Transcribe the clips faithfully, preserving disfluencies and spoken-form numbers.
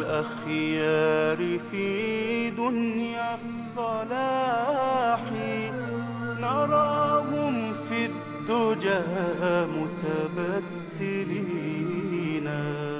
الأخيار في دنيا الصلاح نراهم في الدجى متبتلين.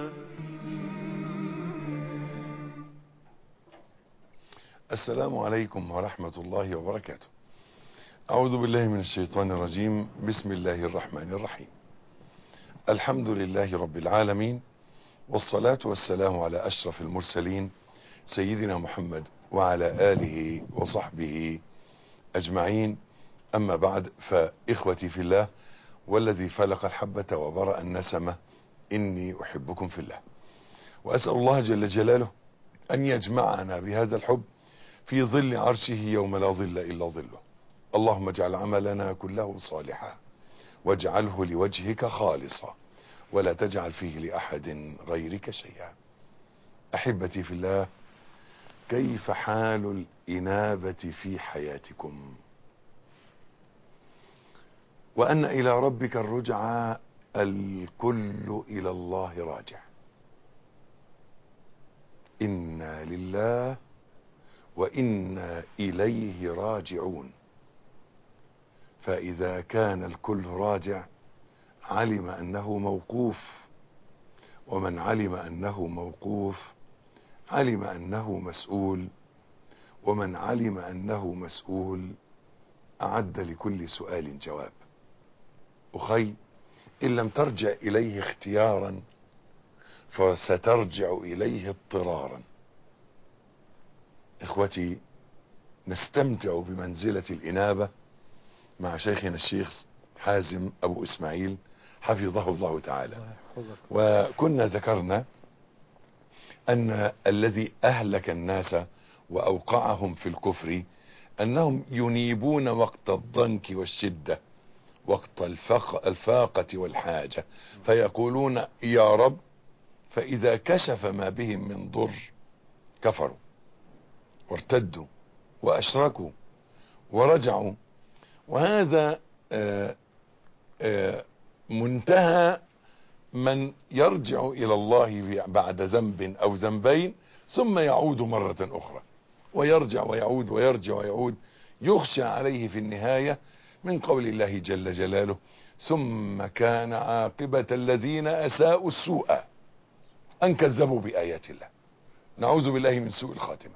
السلام عليكم ورحمة الله وبركاته. أعوذ بالله من الشيطان الرجيم. بسم الله الرحمن الرحيم. الحمد لله رب العالمين، والصلاة والسلام على أشرف المرسلين سيدنا محمد وعلى آله وصحبه أجمعين. أما بعد، فإخوتي في الله والذي فلق الحبة وبرأ النسمة، إني أحبكم في الله، وأسأل الله جل جلاله أن يجمعنا بهذا الحب في ظل عرشه يوم لا ظل إلا ظله. اللهم اجعل عملنا كله صالحا واجعله لوجهك خالصا ولا تجعل فيه لأحد غيرك شيئا. أحبتي في الله، كيف حال الإنابة في حياتكم؟ وأن إلى ربك الرجعى، الكل إلى الله راجع. إنا لله وإنا إليه راجعون. فإذا كان الكل راجع علم أنه موقوف، ومن علم أنه موقوف علم أنه مسؤول، ومن علم أنه مسؤول أعد لكل سؤال جواب. أخي، إن لم ترجع إليه اختيارا فسترجع إليه اضطرارا. إخوتي، نستمتع بمنزلة الإنابة مع شيخنا الشيخ حازم أبو إسماعيل حفظه الله تعالى. وكنا ذكرنا أن الذي أهلك الناس وأوقعهم في الكفر أنهم ينيبون وقت الضنك والشدة، وقت الفاقة والحاجة، فيقولون يا رب، فإذا كشف ما بهم من ضر كفروا وارتدوا وأشركوا ورجعوا. وهذا آآ آآ منتهى من يرجع إلى الله بعد ذنب أو ذنبين ثم يعود مرة أخرى، ويرجع ويعود ويرجع ويعود. يخشى عليه في النهاية من قول الله جل جلاله: ثم كان عاقبة الذين أساءوا السوء أن كذبوا بآيات الله. نعوذ بالله من سوء الخاتمة.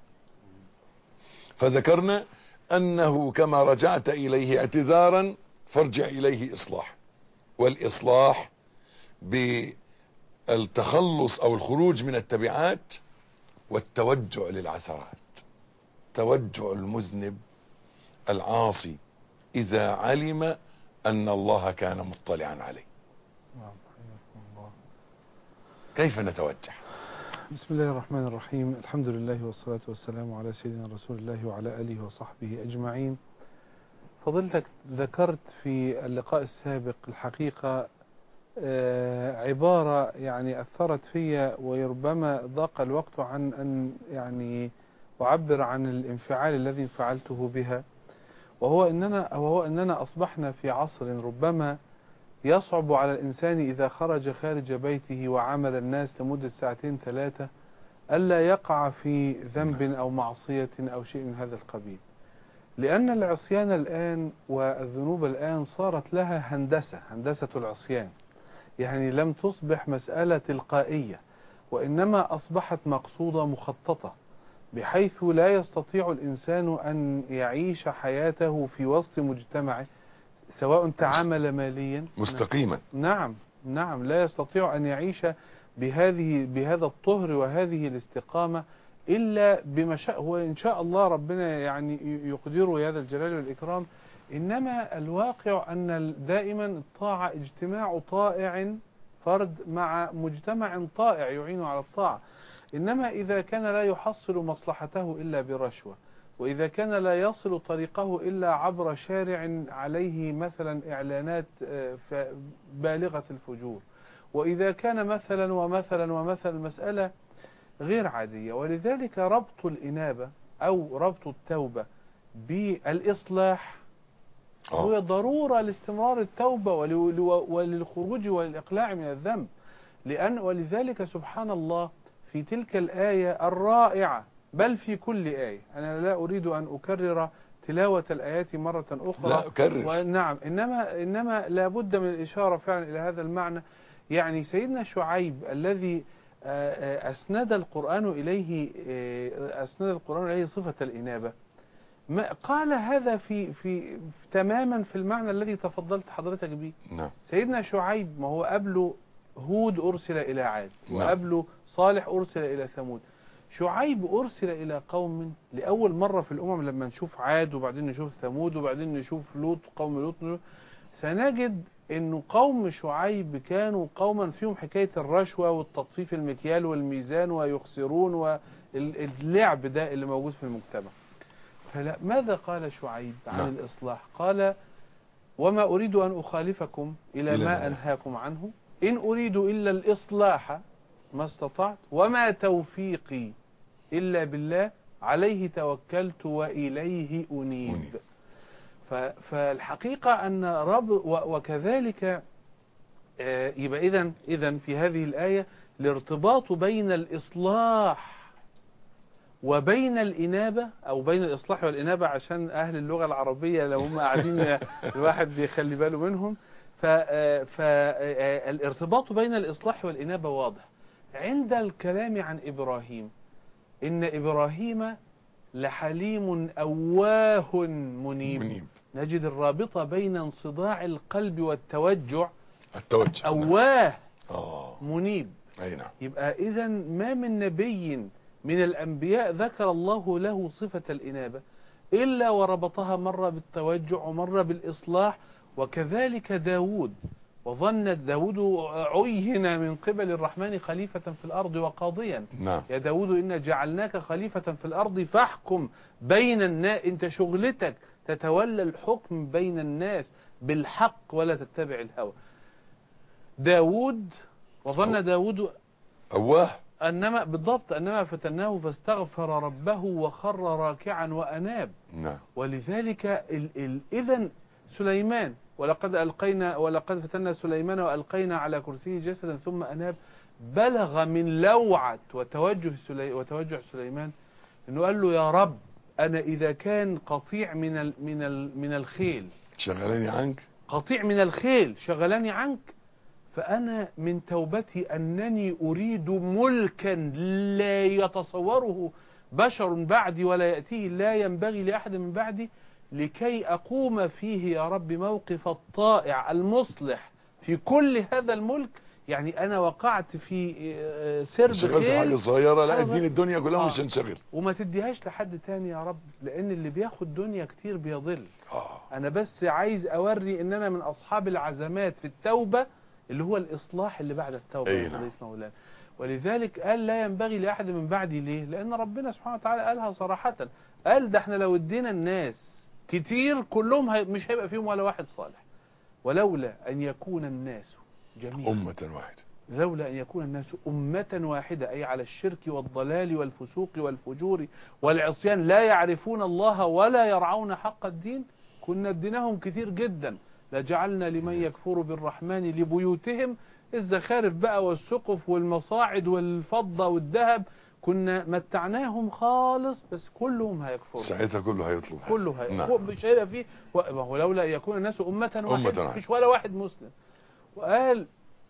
فذكرنا أنه كما رجعت إليه اعتذارا فارجع إليه إصلاح، والإصلاح بالتخلص أو الخروج من التبعات والتوجع للعثرات. توجع المذنب العاصي إذا علم أن الله كان مطلعا عليه. كيف نتوجه؟ بسم الله الرحمن الرحيم. الحمد لله والصلاة والسلام على سيدنا رسول الله وعلى آله وصحبه أجمعين. فضلتك ذكرت في اللقاء السابق الحقيقة عبارة يعني أثرت فيا، وربما ضاق الوقت عن أن يعني أعبر عن الانفعال الذي انفعلته بها، وهو أننا, وهو أننا أصبحنا في عصر ربما يصعب على الإنسان إذا خرج خارج بيته وعمل الناس لمدة ساعتين ثلاثة ألا يقع في ذنب أو معصية أو شيء من هذا القبيل، لأن العصيان الآن والذنوب الآن صارت لها هندسة، هندسة العصيان، يعني لم تصبح مسألة تلقائية، وإنما أصبحت مقصودة مخططة، بحيث لا يستطيع الإنسان أن يعيش حياته في وسط مجتمعه سواء تعامل ماليا مستقيما. نعم نعم لا يستطيع أن يعيش بهذه بهذا الطهر وهذه الاستقامة إلا بما شاء هو إن شاء الله ربنا يعني يقدره هذا الجلال والإكرام. إنما الواقع أن دائما الطاعة اجتماع طائع فرد مع مجتمع طائع يعين على الطاعة. إنما إذا كان لا يحصل مصلحته إلا برشوة، وإذا كان لا يصل طريقه إلا عبر شارع عليه مثلا إعلانات بالغة الفجور، وإذا كان مثلا ومثلا ومثلا مسألة غير عادية. ولذلك ربط الإنابة أو ربط التوبة بالإصلاح هو ضرورة لاستمرار التوبة وللخروج والإقلاع من الذنب. لأن ولذلك سبحان الله في تلك الآية الرائعة، بل في كل آية. أنا لا أريد أن أكرر تلاوة الآيات مرة أخرى، لا أكرر. ونعم، إنما إنما لابد من الإشارة فعلا إلى هذا المعنى. يعني سيدنا شعيب الذي أسند القرآن إليه أسند القرآن إليه صفة الإنابة، ما قال هذا في في تماما في المعنى الذي تفضلت حضرتك به. نعم. سيدنا شعيب ما هو قبله هود أرسل إلى عاد، نعم. وقبله صالح أرسل إلى ثمود. شعيب أرسل إلى قوم لأول مرة في الأمم، لما نشوف عاد وبعدين نشوف ثمود وبعدين نشوف لوط، قوم لوط، سنجد أنه قوم شعيب كانوا قوما فيهم حكاية الرشوة والتطفيف المكيال والميزان ويخسرون واللعب ده اللي موجود في المجتمع. فلا، ماذا قال شعيب عن نعم. الإصلاح؟ قال: وما أريد أن أخالفكم إلى إلى ما ما أنهاكم عنه، إن أريد إلا الإصلاح ما استطعت، وما توفيقي إلا بالله، عليه توكلت وإليه أنيب. أنيب. فالحقيقة أن رب وكذلك يبقى إذن إذن في هذه الآية الارتباط بين الإصلاح وبين الإنابة، أو بين الإصلاح والإنابة، عشان أهل اللغة العربية لو هم قاعدين الواحد بيخلي باله منهم. فالارتباط بين الإصلاح والإنابة واضح عند الكلام عن إبراهيم. إن إبراهيم لحليم أواه منيب. منيب. نجد الرابطة بين انصداع القلب والتوجع. التوجع. أواه آه. منيب. أي نعم. يبقى إذن ما من نبي من الأنبياء ذكر الله له صفة الإنابة إلا وربطها مرة بالتوجع ومرة بالإصلاح. وكذلك داود، وظن داود عين من قبل الرحمن خليفة في الأرض وقاضيا. نعم. يا داود إنا جعلناك خليفة في الأرض فاحكم بين الناس. أنت شغلتك تتولى الحكم بين الناس بالحق ولا تتبع الهوى. داود، وظن داود أواه، أنما بالضبط أنما فتناه فاستغفر ربه وخر راكعا وأناب. نعم. ولذلك إذن سليمان، ولقد ألقينا ولقد فتنا سليمان وألقينا على كرسيه جسدا ثم أناب، بلغ من لوعة وتوجه سلي وتوجه سليمان إنه قال له: يا رب، أنا إذا كان قطيع من ال من ال من الخيل شغلاني عنك، قطيع من الخيل شغلاني عنك، فأنا من توبتي أنني أريد ملكا لا يتصوره بشر بعدي ولا يأتيه، لا ينبغي لأحد من بعدي، لكي أقوم فيه يا رب موقف الطائع المصلح في كل هذا الملك. يعني أنا وقعت في سرب خيل، حاجة صغيرة، لا اديني الدنيا كلها آه. مش هنشغل، وما تديهاش لحد تاني يا رب، لأن اللي بياخد دنيا كتير بيضل. آه. أنا بس عايز أوري إن أنا من أصحاب العزمات في التوبة، اللي هو الإصلاح اللي بعد التوبة. أي نعم. مولانا. ولذلك قال: لا ينبغي لأحد من بعدي. ليه؟ لأن ربنا سبحانه وتعالى قالها صراحة، قال: ده احنا لو ادينا الناس كتير كلهم هي مش هيبقى فيهم ولا واحد صالح. ولولا أن يكون الناس جميعا أمة واحدة، لولا أن يكون الناس أمة واحدة، أي على الشرك والضلال والفسوق والفجور والعصيان، لا يعرفون الله ولا يرعون حق الدين، كنا اديناهم كتير جدا. لجعلنا لمن يكفر بالرحمن لبيوتهم الزخارف بقى والسقف والمصاعد والفضة والذهب، كنا متعناهم خالص، بس كلهم هيكفروا ساعتها كله هيطلب، كله هي... نعم. مش هيبقى فيه و... ولولا يكون الناس أمة واحدة، مفيش ولا واحد مسلم. وقال: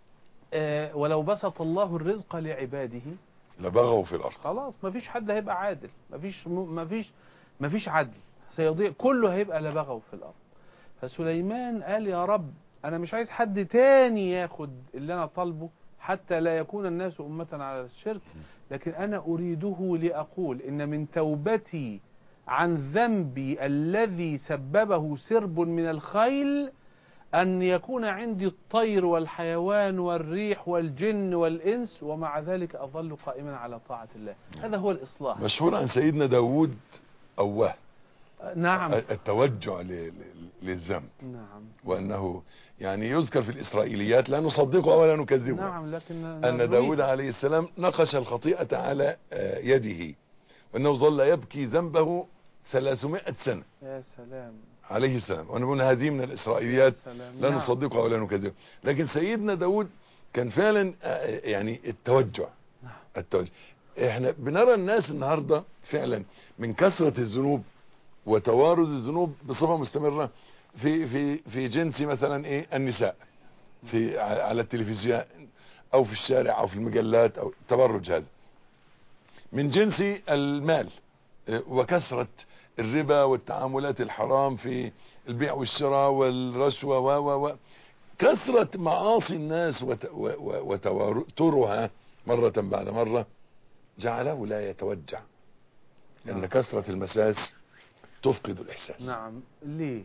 آه ولو بسط الله الرزق لعباده لبغوا في الأرض. خلاص مفيش حد هيبقى عادل، مفيش مفيش مفيش عدل، سيضيع، كله هيبقى لبغوا في الأرض. فسليمان قال: يا رب، أنا مش عايز حد تاني ياخد اللي أنا طالبه حتى لا يكون الناس أمة على الشرك، لكن أنا أريده لأقول إن من توبتي عن ذنبي الذي سببه سرب من الخيل أن يكون عندي الطير والحيوان والريح والجن والإنس، ومع ذلك أظل قائما على طاعة الله. هذا هو الإصلاح. مشهور عن سيدنا داود أواه، نعم، التوجع للذنب. نعم. وأنه يعني يذكر في الإسرائيليات، لا نصدقه ولا نكذبه، نعم، لكن أن داود عليه السلام نقش الخطيئة على يده، وأنه ظل يبكي ذنبه ثلاثمائة سنة. يا سلام. عليه السلام. وانا بقول هذه من الإسرائيليات لا نعم. نصدقها ولا نكذبها. لكن سيدنا داود كان فعلا يعني التوجع، التوجه. احنا بنرى الناس النهاردة فعلا من كثرة الذنوب وتوارد الذنوب بصفة مستمرة في في في جنس مثلا ايه النساء في على التلفزيون او في الشارع او في المجلات او التبرج، هذا من جنس المال وكثرة الربا والتعاملات الحرام في البيع والشراء والرشوة و و و كثرة معاصي الناس وتواترها مرة بعد مرة جعله لا يتوجع، لأن نعم. كثرة المساس تفقد الإحساس. نعم. ليه؟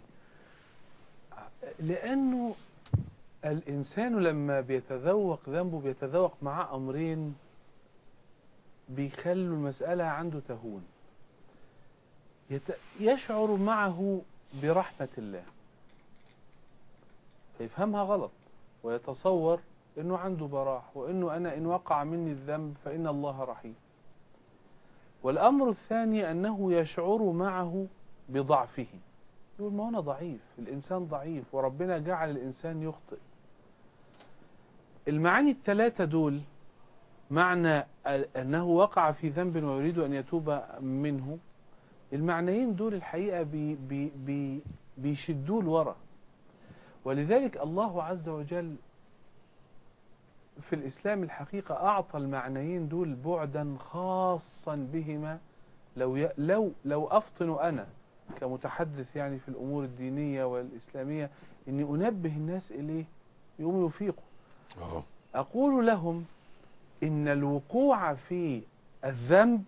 لأنه الإنسان لما بيتذوق ذنبه بيتذوق مع أمرين بيخلوا المسألة عنده تهون. يت... يشعر معه برحمة الله فيفهمها غلط ويتصور انه عنده براح وانه انا ان وقع مني الذنب فان الله رحيم. والامر الثاني انه يشعر معه بضعفه، يقول ما انا ضعيف، الانسان ضعيف وربنا جعل الانسان يخطئ. المعاني الثلاثة دول، معنى انه وقع في ذنب ويريد ان يتوب منه، المعنيين دول الحقيقة بي بي بي بيشدوه لورا. ولذلك الله عز وجل في الإسلام الحقيقة أعطى المعنيين دول بعدا خاصا بهما. لو ي... لو لو أفطن أنا كمتحدث يعني في الأمور الدينية والإسلامية إني أنبه الناس إليه يقوموا يفيقوا. أقول لهم إن الوقوع في الذنب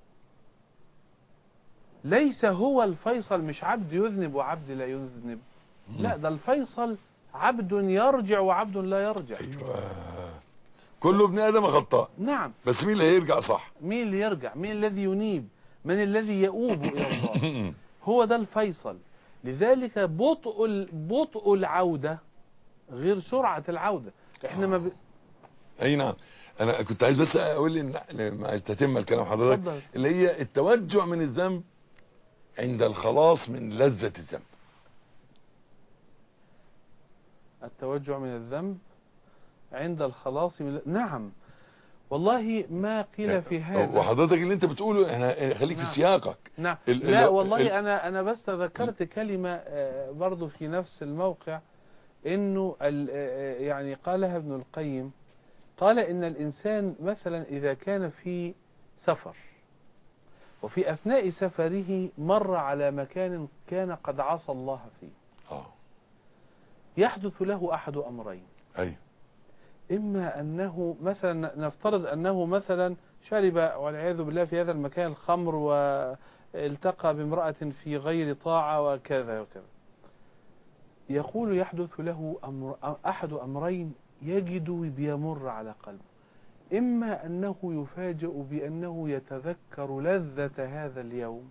ليس هو الفيصل، مش عبد يذنب وعبد لا يذنب، لا، ده الفيصل عبد يرجع وعبد لا يرجع. أيوة. كل ابن آدم خطاء. نعم. بس مين اللي هيرجع صح؟ مين اللي يرجع؟ مين الذي ينيب؟ من الذي يؤوب إلى الله؟ هو ده الفيصل. لذلك بطء بطء العودة غير سرعة العودة. احنا ما ب... اي نعم. انا كنت عايز بس اقول ان ما تتم الكلام حضرتك اتفضل. اللي هي التوجع من الذنب عند الخلاص من لذة الذنب. التوجع من الذنب عند الخلاص من... نعم والله ما قيل في هذا. وحضرتك اللي انت بتقوله احنا خليك نعم. في سياقك. نعم. ال لا ال والله ال انا انا بس ذكرت كلمة برضو في نفس الموقع، انه يعني قالها ابن القيم، قال ان الانسان مثلا اذا كان في سفر وفي اثناء سفره مر على مكان كان قد عصى الله فيه، اه يحدث له احد امرين. ايوه. اما انه مثلا نفترض انه مثلا شرب والعياذ بالله في هذا المكان الخمر والتقى بامرأة في غير طاعة وكذا وكذا، يقول يحدث له أمر احد امرين يجد بيمر على قلبه. اما انه يفاجأ بانه يتذكر لذة هذا اليوم،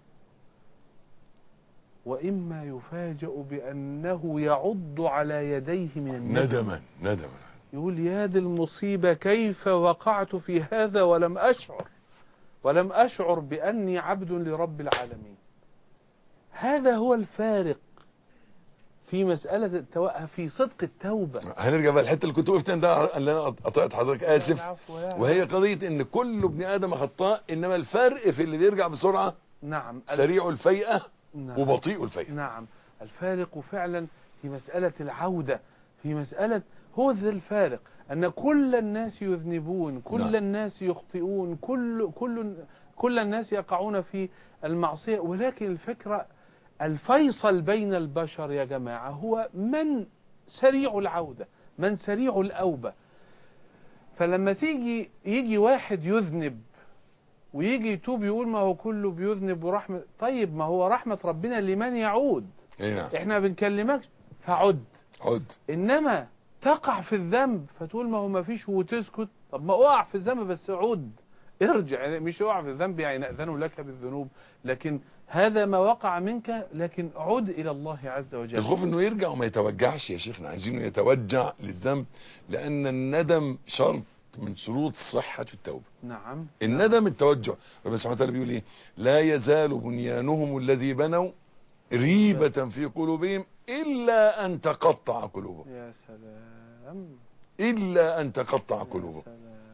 واما يفاجأ بانه يعض على يديه من الندم. ندما ندما يقول يا دي المصيبة، كيف وقعت في هذا ولم أشعر ولم أشعر بأني عبد لرب العالمين. هذا هو الفارق في مسألة التو... في صدق التوبة. هنرجع بقى الحته اللي كنت وقفت عندها اللي انا قطعت حضرتك، اسف. وهي قضيه ان كل ابن ادم خطاء، انما الفرق في اللي بيرجع بسرعه. نعم. سريع الفيئه. نعم. وبطيء الفيئه. نعم. الفارق فعلا في مسألة العودة، في مسألة، هو ذا الفارق، أن كل الناس يذنبون، كل نعم. الناس يخطئون، كل كل كل الناس يقعون في المعصية، ولكن الفكرة الفيصل بين البشر يا جماعة هو من سريع العودة، من سريع الأوبة. فلما تيجي يجي واحد يذنب ويجي يتوب يقول ما هو كله بيذنب ورحمة، طيب ما هو رحمة ربنا لمن يعود. نعم. احنا بنكلمك فعد. عد. انما تقع في الذنب فتقول ما هو ما فيش وتسكت، طب ما اقع في الذنب بس عد، ارجع، يعني مش اقع في الذنب يعني نأذن لك بالذنوب، لكن هذا ما وقع منك، لكن عد الى الله عز وجل. الخوف انه يرجع وما يتوجعش يا شيخنا، عايزينه يتوجع للذنب، لان الندم شرط من شروط صحة التوبة. نعم. الندم التوجع. ربنا سبحانه وتعالى بيقول ايه؟ لا يزال بنيانهم الذي بنوا ريبة في قلوبهم إلا أن تقطع قلوبهم. يا سلام. إلا أن تقطع قلوبهم.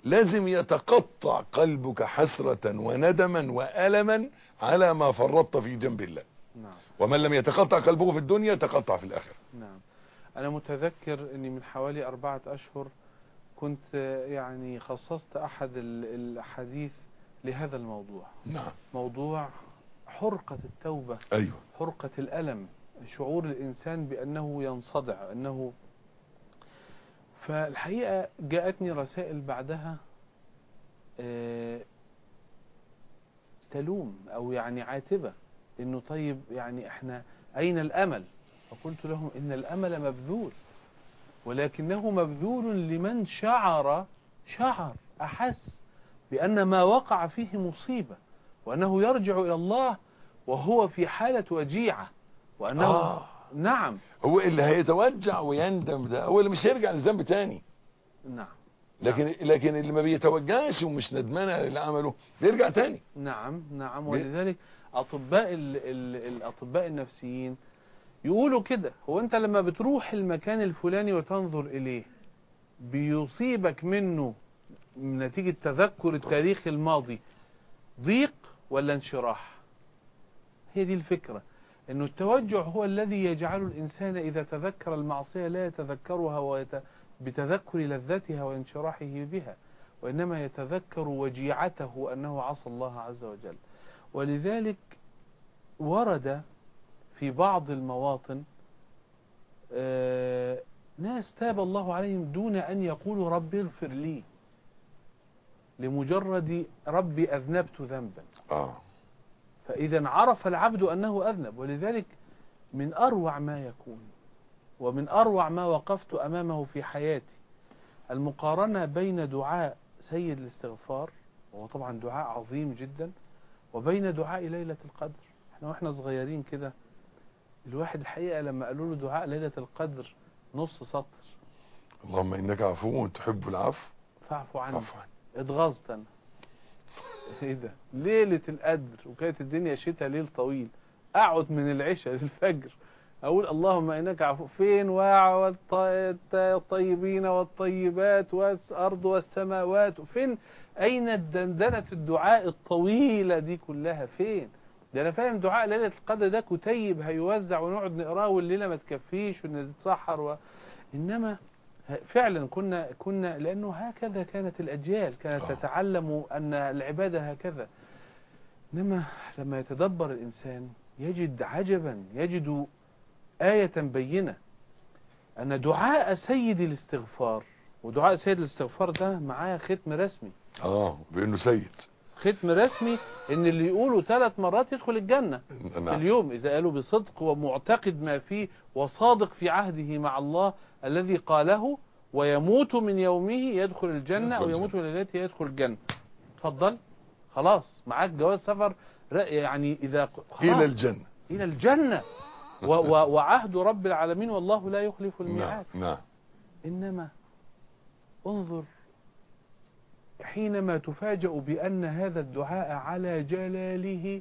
لازم يتقطع قلبك حسرة وندما وألما على ما فرطت في جنب الله. نعم. ومن لم يتقطع قلبه في الدنيا تقطع في الآخرة. نعم. أنا متذكر أني من حوالي أربعة أشهر كنت يعني خصصت أحد الأحاديث لهذا الموضوع. نعم. موضوع حرقة التوبة. أيوة. حرقة الألم، شعور الإنسان بأنه ينصدع، أنه فالحقيقة جاءتني رسائل بعدها آه تلوم أو يعني عاتبة، إنه طيب يعني إحنا أين الأمل؟ فقلت لهم إن الأمل مبذول، ولكنه مبذول لمن شعر شعر أحس بأن ما وقع فيه مصيبة، وأنه يرجع إلى الله وهو في حالة وجيعة، وأنه آه. نعم. هو اللي هيتوجع ويندم ده هو اللي مش هيرجع للذنب تاني. نعم. لكن نعم. لكن اللي ما بيتوجعش ومش ندمان على اللي عمله بيرجع تاني. نعم. نعم. ولذلك أطباء ال ال الأطباء النفسيين يقولوا كده، هو أنت لما بتروح المكان الفلاني وتنظر إليه بيصيبك منه نتيجة تذكر التاريخ الماضي ضيق ولا انشراح؟ هي دي الفكرة، أنه التوجع هو الذي يجعل الإنسان إذا تذكر المعصية لا يتذكرها ويت... بتذكر لذتها وانشراحه بها، وإنما يتذكر وجيعته أنه عصى الله عز وجل. ولذلك ورد في بعض المواطن آه ناس تاب الله عليهم دون أن يقولوا ربي اغفر لي، لمجرد ربي أذنبت ذنبا. آه. فإذا عرف العبد أنه أذنب. ولذلك من أروع ما يكون ومن أروع ما وقفت أمامه في حياتي المقارنة بين دعاء سيد الاستغفار، وهو طبعا دعاء عظيم جدا، وبين دعاء ليلة القدر. احنا واحنا صغيرين كده الواحد الحقيقة لما قالوا له دعاء ليلة القدر نص سطر، اللهم إنك عفو تحب العفو فاعف عني، عفوا، اتغاظت انا. ايه ده؟ ليلة القدر وكانت الدنيا شتاء، ليل طويل، اقعد من العشاء للفجر اقول اللهم انك عفو. فين واع والطيبين والطيبات والارض والسماوات، فين اين الدندنة الدعاء الطويلة دي كلها؟ فين؟ ده انا فاهم دعاء ليلة القدر ده كتيب هيوزع ونقعد نقراه والليلة ما تكفيش ونتسحر و... انما فعلا كنا كنا لانه هكذا كانت الاجيال كانت آه. تتعلم ان العبادة هكذا. انما لما يتدبر الانسان يجد عجبا، يجد آية بينة أن دعاء سيد الاستغفار، ودعاء سيد الاستغفار ده معاه ختم رسمي. اه بأنه سيد، ختم رسمي إن اللي يقوله ثلاث مرات يدخل الجنة نعم. في اليوم إذا قالوا بصدق ومعتقد ما فيه وصادق في عهده مع الله الذي قاله، ويموت من يومه يدخل الجنة أو يموت من ليلته يدخل الجنة. اتفضل خلاص معاك جواز سفر، يعني إذا إلى الجنة، إلى الجنة و و وعهد رب العالمين والله لا يخلف الميعاد. نعم نعم. إنما انظر حينما تفاجأ بأن هذا الدعاء على جلاله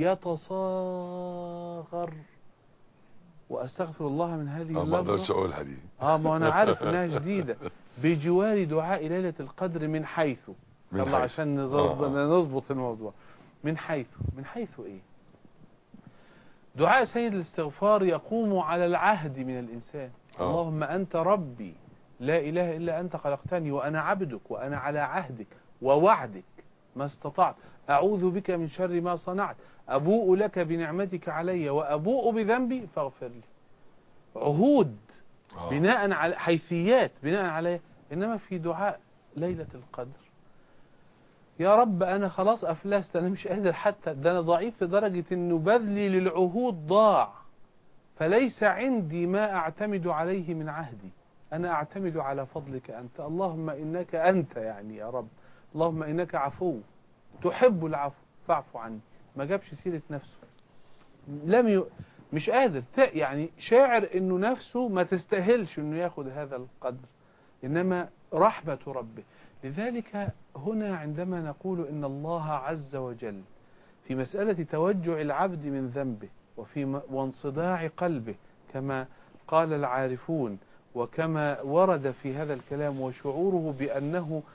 يتصاغر، وأستغفر الله من هذه اه ما اقدرش اللفظة، اقولها دي. اه ما أنا عارف إنها جديدة، بجوار دعاء ليلة القدر من حيث من يلا حيث. عشان آه آه. نظبط الموضوع. من حيث من حيث إيه؟ دعاء سيد الاستغفار يقوم على العهد من الإنسان. آه. اللهم أنت ربي لا إله إلا أنت خلقتني وأنا عبدك وأنا على عهدك ووعدك ما استطعت، أعوذ بك من شر ما صنعت، أبوء لك بنعمتك علي وأبوء بذنبي فاغفر لي. عهود آه. بناء على حيثيات بناء عليه. إنما في دعاء ليلة القدر يا رب أنا خلاص أفلست، أنا مش قادر حتى، ده أنا ضعيف لدرجة أنه بذلي للعهود ضاع، فليس عندي ما أعتمد عليه من عهدي، أنا أعتمد على فضلك أنت. اللهم إنك أنت يعني يا رب، اللهم إنك عفو تحب العفو فاعف عني. ما جابش سيرة نفسه، لم ي... مش قادر يعني شاعر أنه نفسه ما تستاهلش أنه ياخد هذا القدر، إنما رحمة ربه. لذلك هنا عندما نقول إن الله عز وجل في مسألة توجع العبد من ذنبه وفي وانصداع قلبه كما قال العارفون، وكما ورد في هذا الكلام، وشعوره بأنه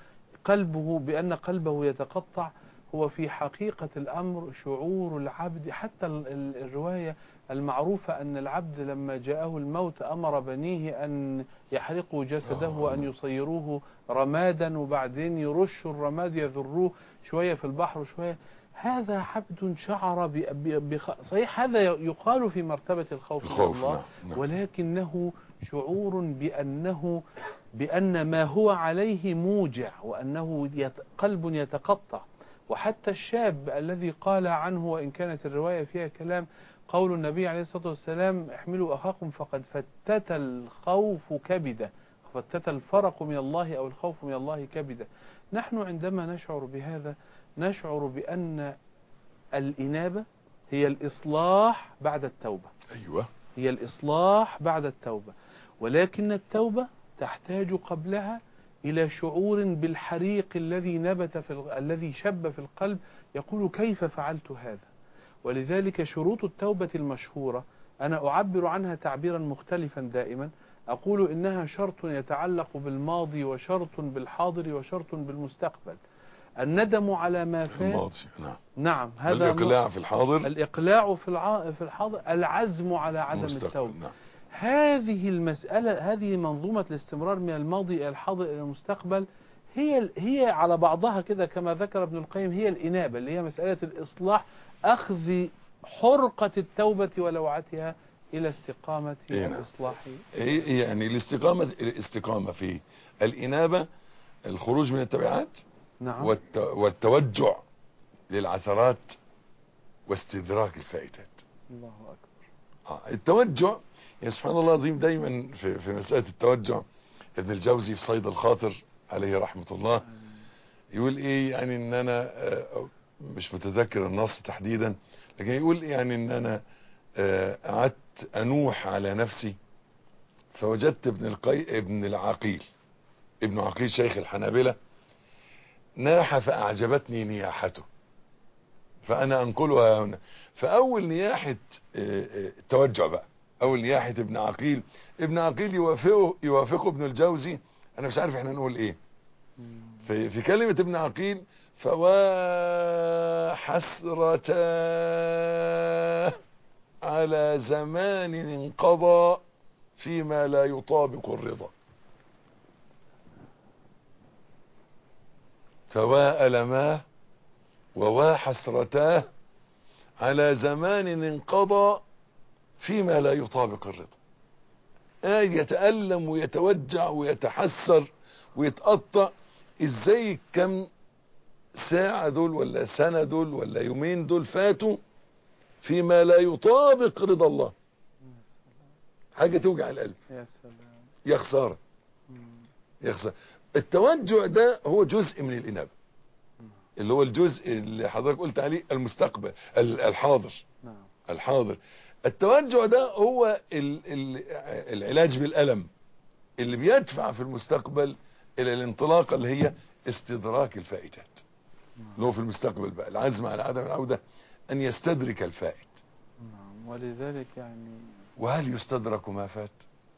قلبه بأن قلبه يتقطع، هو في حقيقة الأمر شعور العبد. حتى ال- ال- الرواية المعروفة أن العبد لما جاءه الموت أمر بنيه أن يحرقوا جسده وأن يصيروه رمادا، وبعدين يرشوا الرماد يذروه شوية في البحر وشوية. هذا عبد شعر ب... ب... بخ... صحيح هذا يقال في مرتبة الخوف من الخوف، الله، نعم، نعم. ولكنه شعور بأنه بأن ما هو عليه موجع، وأنه يت... قلب يتقطع. وحتى الشاب الذي قال عنه، وإن كانت الرواية فيها كلام، قول النبي عليه الصلاة والسلام: احملوا أخاكم فقد فتت الخوف كبده، فتت الفرق من الله أو الخوف من الله كبده. نحن عندما نشعر بهذا نشعر بأن الإنابة هي الإصلاح بعد التوبة، أيوة. هي الإصلاح بعد التوبة، ولكن التوبة تحتاج قبلها إلى شعور بالحريق الذي نبت في ال... الذي شب في القلب، يقول: كيف فعلت هذا؟ ولذلك شروط التوبة المشهورة أنا أعبر عنها تعبيرا مختلفا دائما، أقول إنها شرط يتعلق بالماضي، وشرط بالحاضر، وشرط بالمستقبل. الندم على ما فات. الماضي، نعم. نعم، هذا الإقلاع في الحاضر. الإقلاع في الع... في الحاضر، العزم على عدم المستقبل، التوبة. نعم. هذه المسألة، هذه منظومة الاستمرار من الماضي إلى الحاضر إلى المستقبل، هي هي على بعضها كده كما ذكر ابن القيم هي الإنابة، اللي هي مسألة الإصلاح، أخذ حرقة التوبة ولوعتها إلى استقامة إيه، نعم. الإصلاح. هي- يعني الاستقامة الاستقامة في الإنابة، الخروج من التبعات، نعم. والت... والتوجع للعثرات واستدراك الفائتات. الله أكبر. آه، التوجع، يا سبحان الله العظيم، دايما في, في مسألة التوجع ابن الجوزي في صيد الخاطر عليه رحمة الله يقول ايه، يعني ان انا آه، مش متذكر النص تحديدا، لكن يقول يعني ان انا آه، قعدت انوح على نفسي فوجدت ابن القي ابن العقيل ابن عقيل شيخ الحنابلة ناح فأعجبتني نياحته فأنا أنقلها هنا. فأول نياحة التوجع بقى، أول نياحة ابن عقيل ابن عقيل يوافقه يوافقه ابن الجوزي، أنا مش عارف احنا نقول ايه في, في كلمة ابن عقيل: فوا حسرة على زمان انقضى فيما لا يطابق الرضا. فوا ألماه ووا حسرتاه على زمان انقضى فيما لا يطابق الرضا. آه يتألم ويتوجع ويتحسر ويتقطع، ازاي كم ساعة دول ولا سنة دول ولا يومين دول فاتوا فيما لا يطابق رضا الله. حاجة توجع القلب. يا سلام. يا خسارة، يا خسارة. التوجع ده هو جزء من الإنابة، اللي هو الجزء اللي حضرتك قلت عليه المستقبل الحاضر. نعم. الحاضر. التوجع ده هو ال ال العلاج بالألم اللي بيدفع في المستقبل إلى الانطلاقة اللي هي استدراك الفائتات، اللي هو في المستقبل بقى العزم على عدم العودة أن يستدرك الفائت. نعم. ولذلك يعني وهل يستدرك ما فات؟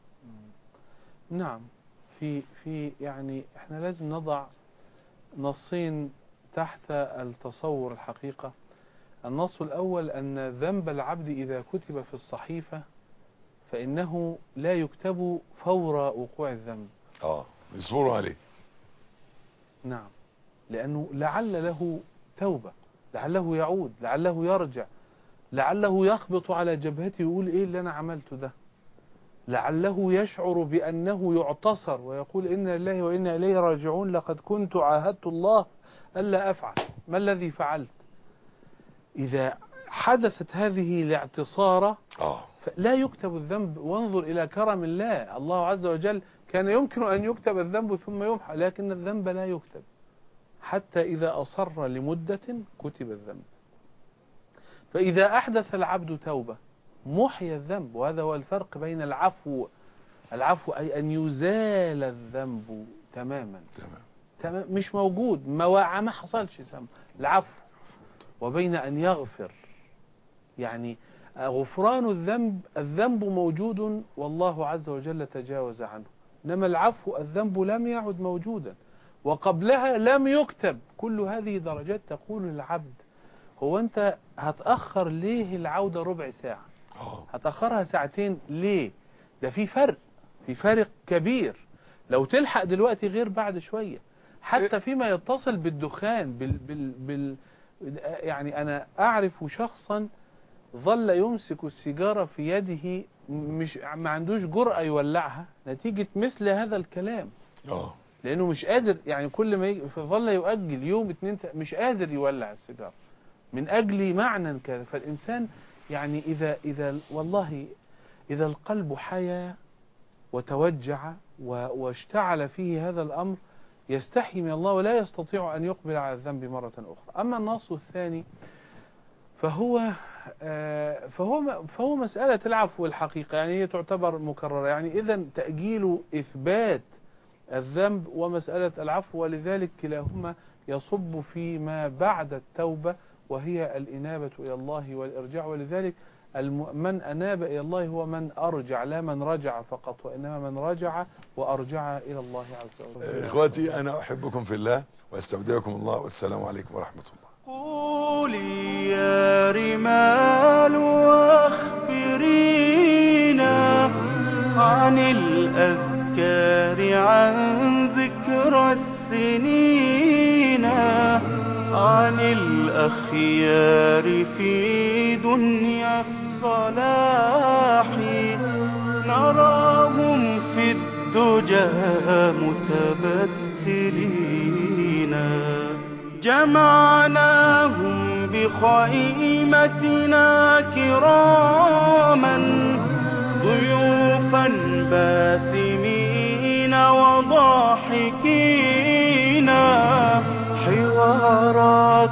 نعم. في في يعني احنا لازم نضع نصين تحت التصور الحقيقة. النص الأول أن ذنب العبد إذا كتب في الصحيفة فإنه لا يكتب فور وقوع الذنب. اه يصبروا عليه. نعم. لأنه لعل له توبة، لعله يعود، لعله يرجع، لعله يخبط على جبهته ويقول إيه اللي أنا عملته ده، لعله يشعر بأنه يعتصر ويقول إنا لله وإنا إليه راجعون، لقد كنت عاهدت الله ألا أفعل، ما الذي فعلت؟ إذا حدثت هذه الاعتصارة اه لا يكتب الذنب. وانظر إلى كرم الله، الله عز وجل كان يمكن أن يكتب الذنب ثم يمحى، لكن الذنب لا يكتب حتى إذا أصر لمدة كتب الذنب. فإذا أحدث العبد توبة محي الذنب، وهذا هو الفرق بين العفو العفو أي أن يزال الذنب تماما تمام تمام مش موجود، ما ما حصلش سم العفو، وبين أن يغفر. يعني غفران الذنب، الذنب موجود والله عز وجل تجاوز عنه، إنما العفو الذنب لم يعد موجودا. وقبلها لم يكتب. كل هذه درجات تقول للعبد هو أنت هتأخر ليه العودة ربع ساعة؟ هتأخرها ساعتين ليه؟ ده في فرق، في فرق كبير. لو تلحق دلوقتي غير بعد شوية. حتى فيما يتصل بالدخان بال بال بال يعني أنا أعرف شخصا ظل يمسك السيجارة في يده، مش ما عندوش جرأة يولعها نتيجة مثل هذا الكلام. اه لأنه مش قادر، يعني كل ما يجي فظل يؤجل يوم اتنين مش قادر يولع السيجارة من أجل معنى كذا. فالإنسان يعني إذا إذا والله إذا القلب حيا وتوجع واشتعل فيه هذا الأمر يستحي من الله ولا يستطيع أن يقبل على الذنب مرة أخرى. أما النص الثاني فهو فهو فهو مسألة العفو الحقيقة، يعني هي تعتبر مكررة، يعني إذا تأجيل إثبات الذنب ومسألة العفو، ولذلك كلاهما يصب فيما بعد التوبة وهي الإنابة إلى الله والإرجاع. ولذلك من أناب إلى الله هو من أرجع، لا من رجع فقط، وإنما من رجع وأرجع إلى الله عز وجل. إخواتي أنا أحبكم في الله واستودعكم الله، والسلام عليكم ورحمة الله. قولي يا رمال واخبرينا عن الأذكار، عن ذكرى السنين، عن الأخيار في دنيا الصلاح. نراهم في الدجى متبتلين، جمعناهم بخيمتنا كراما، ضيوفا باسمين وضاحكين، حوارات